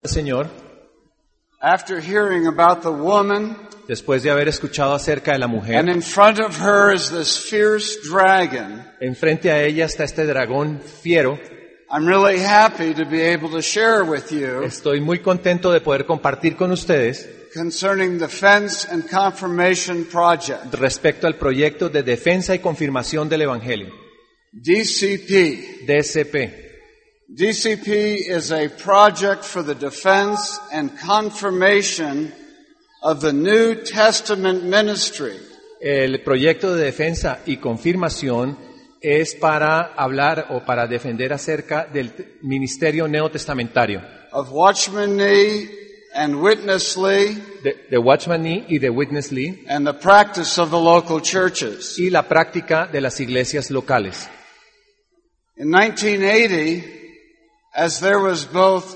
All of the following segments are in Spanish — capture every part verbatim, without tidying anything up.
Señor, after hearing about the woman, después de haber escuchado acerca de la mujer, and in front of her is this fierce dragon, enfrente a ella está este dragón fiero, I'm really happy to be able to share with you estoy muy contento de poder compartir con ustedes concerning Defense and Confirmation Project, respecto al proyecto de defensa y confirmación del Evangelio, D C P. D C P. D C P is a project for the defense and confirmation of the New Testament ministry. El proyecto de defensa y confirmación es para hablar o para defender acerca del ministerio neotestamentario Of Watchman Nee and Witness Lee de, de Watchman Nee y de Witness Lee and the practice of the local churches. y la práctica de las iglesias locales. In nineteen eighty, as there was both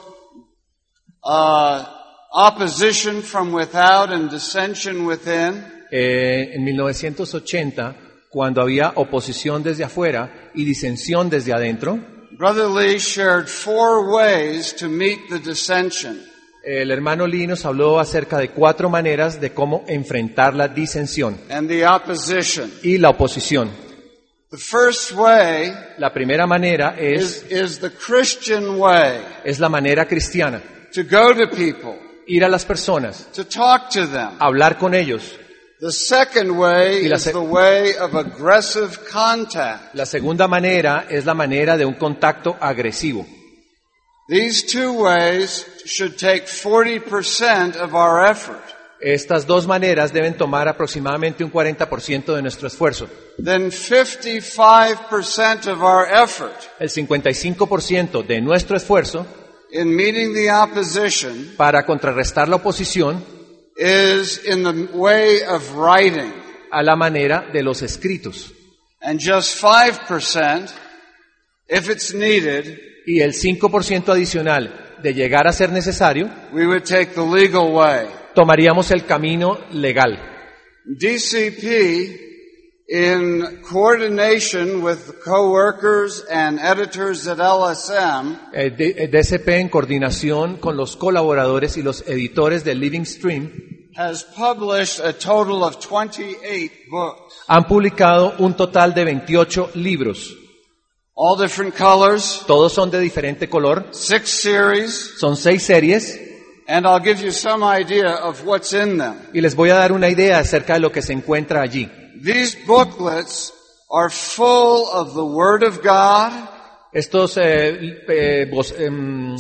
uh, opposition from without and dissension within, Eh, en mil novecientos ochenta, cuando había oposición desde afuera y disensión desde adentro, Brother Lee shared four ways to meet the dissension. el hermano Lee nos habló acerca de cuatro maneras de cómo enfrentar la disensión And the opposition. y la oposición. The first way La primera manera es, is, is the Christian way, es la manera cristiana, to go to people, ir a las personas, to talk to them. hablar con ellos. The second way Y la is se- the way of aggressive contact. La segunda manera es la manera de un contacto agresivo. These two ways should take forty percent of our effort. Estas dos maneras deben tomar aproximadamente un cuarenta por ciento de nuestro esfuerzo. Then fifty-five percent of our effort El cincuenta y cinco por ciento de nuestro esfuerzo in meeting the opposition para contrarrestar la oposición is in the way of writing. a la manera de los escritos. And just five percent, if it's needed, Y el cinco por ciento adicional de llegar a ser necesario, we would take the legal way. tomaríamos el camino legal. D C P, in coordination with the co-workers and editors at L S M, Eh, D- eh, D C P en coordinación con los colaboradores y los editores de Living Stream has published a total of twenty-eight books. han publicado un total de veintiocho libros. All different colors, Todos son de diferente color, six series, son seis series and I'll give you some idea of what's in them. y les voy a dar una idea acerca de lo que se encuentra allí. These booklets are full of the Word of God Estos eh, eh, bos- em,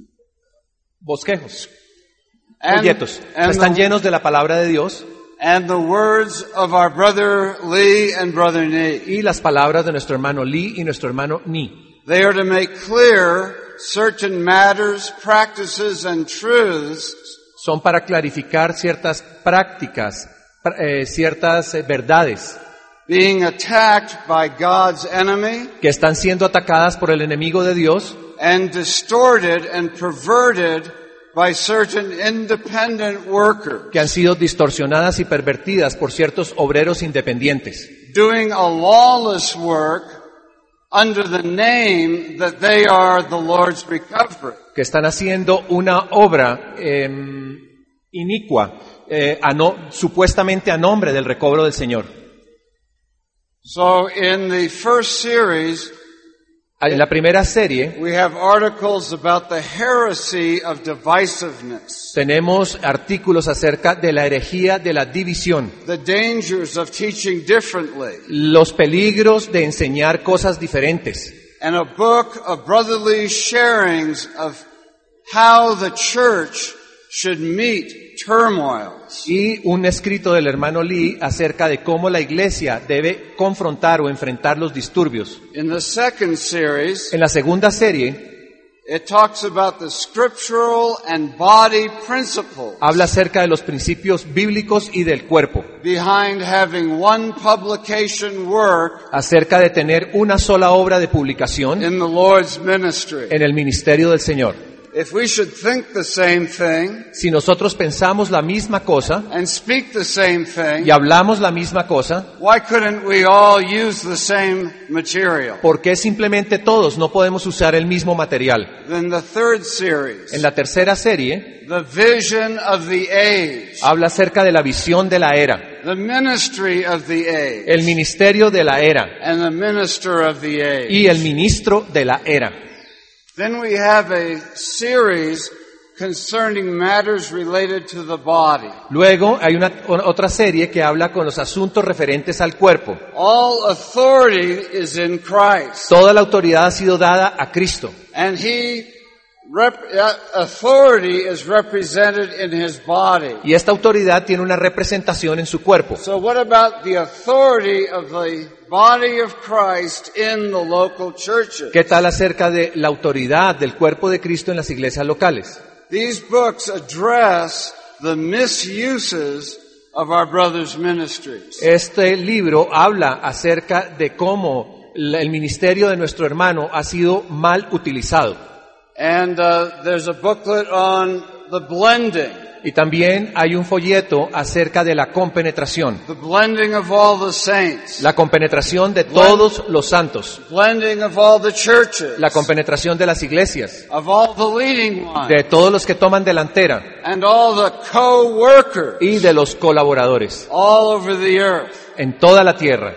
bosquejos, and, folletos, and, están the, llenos de la palabra de Dios and the words of our brother Lee and brother Nee. y las palabras de nuestro hermano Lee y nuestro hermano Nee. They are to make clear certain matters, practices, and truths Son para clarificar ciertas prácticas, pr- eh, ciertas eh, verdades being attacked by God's enemy que están siendo atacadas por el enemigo de Dios and distorted and perverted by certain independent workers que han sido distorsionadas y pervertidas por ciertos obreros independientes doing a lawless work under the name that they are the Lord's recovery. que están haciendo una obra eh, inicua, eh, a no- supuestamente a nombre del recobro del Señor. So in the first series, En la primera serie we have articles about the heresy of divisiveness, tenemos artículos acerca de la herejía de la división, the dangers of teaching differently, los peligros de enseñar cosas diferentes, and a book of brotherly sharings of how the church should meet turmoils. y un escrito del hermano Lee acerca de cómo la iglesia debe confrontar o enfrentar los disturbios. In the second series, En la segunda serie it talks about the scriptural and body principles habla acerca de los principios bíblicos y del cuerpo, behind having one publication work acerca de tener una sola obra de publicación in the Lord's ministry. en el ministerio del Señor. if we should think the same thing si nosotros pensamos la misma cosa and speak the same thing, y hablamos la misma cosa, why couldn't we all use the same material? ¿por qué simplemente todos no podemos usar el mismo material? Then the third series, En la tercera serie the vision of the age, habla acerca de la visión de la era, the ministry of the age, el ministerio de la era and the minister of the age. y el ministro de la era. Then we have a series concerning matters related to the body. Luego hay una otra serie que habla con los asuntos referentes al cuerpo. All authority is in Christ, Toda la autoridad ha sido dada a Cristo and he rep- uh, authority is represented in his body. y esta autoridad tiene una representación en su cuerpo. So what about the authority of the body of Christ in the local churches? ¿Qué tal acerca de la autoridad del cuerpo de Cristo en las iglesias locales? These books address the misuses of our brothers' ministries. Este libro habla acerca de cómo el ministerio de nuestro hermano ha sido mal utilizado. And uh, there's a booklet on the blending, Y también hay un folleto acerca de la compenetración, the blending of all the saints, la compenetración de todos los santos, blending of all the churches, la compenetración de las iglesias, of all the leading ones, de todos los que toman delantera and all the co-workers y de los colaboradores all over the earth. en toda la tierra.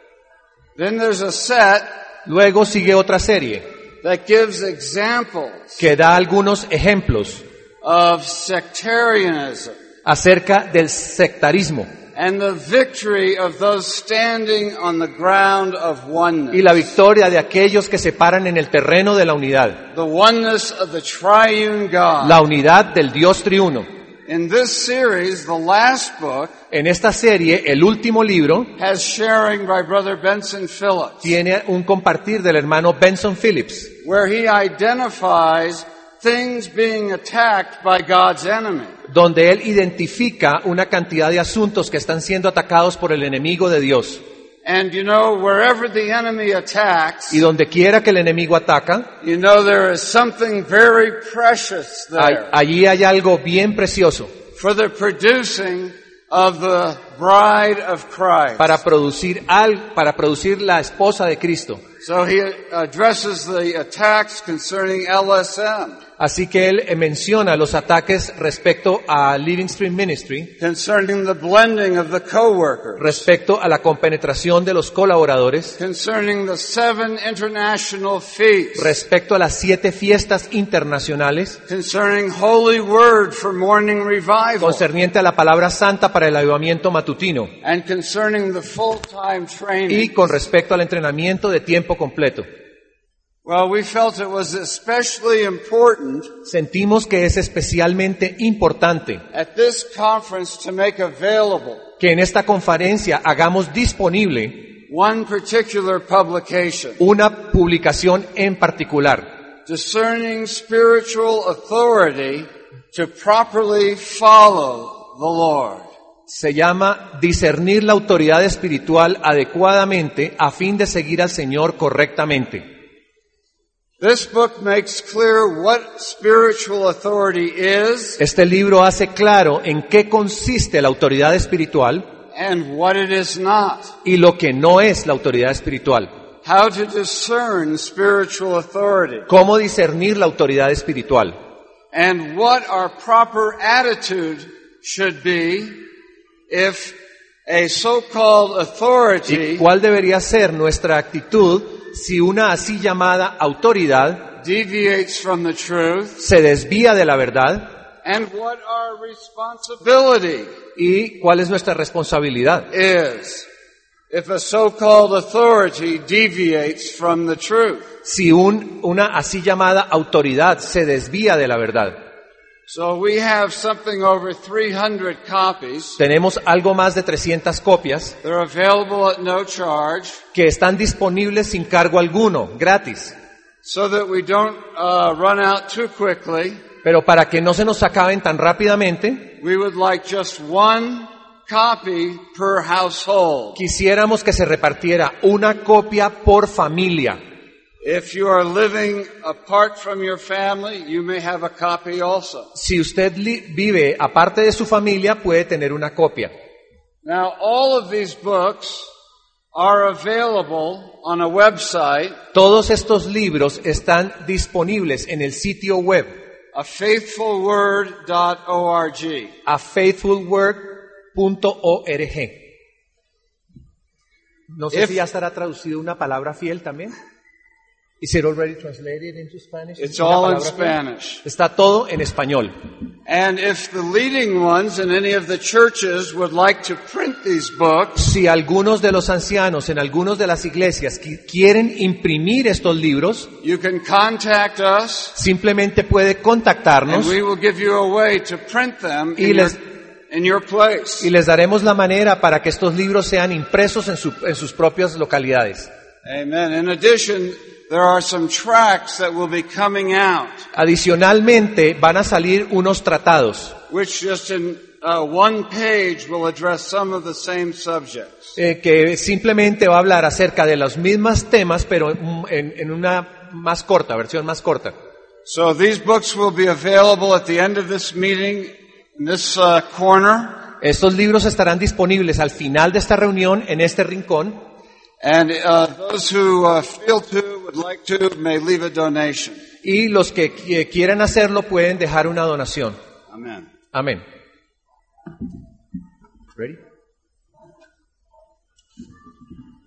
Then there's a set Luego sigue otra serie that gives examples que da algunos ejemplos of sectarianism acerca del sectarismo and the victory of those standing on the ground of oneness. y la victoria de aquellos que se paran en el terreno de la unidad, The oneness of the triune God. la unidad del Dios triuno. In this series, the last book En esta serie, el último libro has sharing by Brother Benson Phillips, tiene un compartir del hermano Benson Phillips, where he identifies things being attacked by God's enemy. donde él identifica una cantidad de asuntos que están siendo atacados por el enemigo de Dios. And you know, wherever the enemy attacks, Y donde quiera que el enemigo ataca, you know there is something very precious hay- there allí hay algo bien precioso for the producing of the bride of Christ. para producir al, para producir la esposa de Cristo. So he addresses the attacks concerning L S M, Así que él eh, menciona los ataques respecto a Living Stream Ministry, concerning the blending of the co-workers, respecto a la compenetración de los colaboradores, concerning the seven international feasts, respecto a las siete fiestas internacionales, concerning Holy Word for morning revival, concerniente a la palabra santa para el avivamiento matutino, and concerning the full-time y training. con respecto al entrenamiento de tiempo completo. Well, we felt it was especially important Sentimos que es especialmente importante at this conference to make available que en esta conferencia hagamos disponible one particular publication, una publicación en particular, Discerning Spiritual Authority to Properly Follow the Lord. se llama Discernir la autoridad espiritual adecuadamente a fin de seguir al Señor correctamente. This book makes clear what spiritual authority is Este libro hace claro en qué consiste la autoridad espiritual and what it is not. y lo que no es la autoridad espiritual. How to discern spiritual authority Cómo discernir la autoridad espiritual and what our proper attitude should be if a so-called y authority cuál debería ser nuestra actitud si una así llamada autoridad deviates from the truth, se desvía de la verdad and what our responsibility y cuál es nuestra responsabilidad is if a so-called authority deviates from the truth. si un, una así llamada autoridad se desvía de la verdad. So we have something over three hundred copies. Tenemos algo más de trescientas copias They're available at no charge que están disponibles sin cargo alguno, gratis. so that we don't uh, run out too quickly. Pero para que no se nos acaben tan rápidamente, We would like just one copy per household. quisiéramos que se repartiera una copia por familia. If you are living apart from your family, you may have a copy also. Si usted li- vive aparte de su familia, puede tener una copia. Now, all of these books are available on a website, Todos estos libros están disponibles en el sitio web a faithful word dot org. a faithful word punto org. No sé If- si ya estará traducido una palabra fiel también. Is it already translated into Spanish? It's ¿Una all in palabra fiel? Spanish. Está todo en español. And if the leading ones in any of the churches would like to print these books, Si algunos de los ancianos en algunas de las iglesias qui- quieren imprimir estos libros, you can contact us simplemente puede and contactarnos we will give you a way to print them Y in your, les- in your place. y les daremos la manera para que estos libros sean impresos en, su- en sus propias localidades. Amen. In addition, there are some tracts that will be coming out, Adicionalmente, van a salir unos tratados which just in uh, one page will address some of the same subjects. eh, que simplemente va a hablar acerca de los mismos temas, pero en, en- en una más corta, versión más corta. So these books will be available at the end of this meeting in this uh, corner. Estos libros estarán disponibles al final de esta reunión en este rincón. And uh, those who uh, feel to, would like to, may leave a donation. Y los que qui- quieran hacerlo pueden dejar una donación. Amen. Amén. Ready?